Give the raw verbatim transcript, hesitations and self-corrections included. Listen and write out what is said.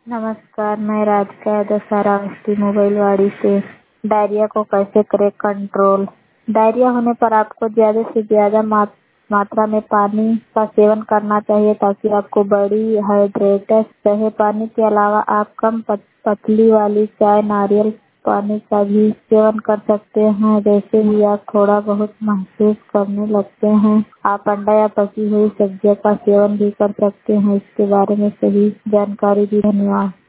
नमस्कार, मैं राधिका दशहरा बस्ती मोबाइल वाड़ी से। डायरिया को कैसे करें कंट्रोल। डायरिया होने पर आपको ज़्यादा से ज़्यादा मात्रा में पानी का सेवन करना चाहिए ताकि आपको बड़ी हाइड्रेटेड रहे। पानी के अलावा आप कम पतली वाली चाय, नारियल पानी का भी सेवन कर सकते हैं। जैसे ही आप थोड़ा बहुत महसूस करने लगते हैं, आप अंडा या पकी हुई सब्जियों का सेवन भी कर सकते हैं। इसके बारे में सही जानकारी दी। धन्यवाद।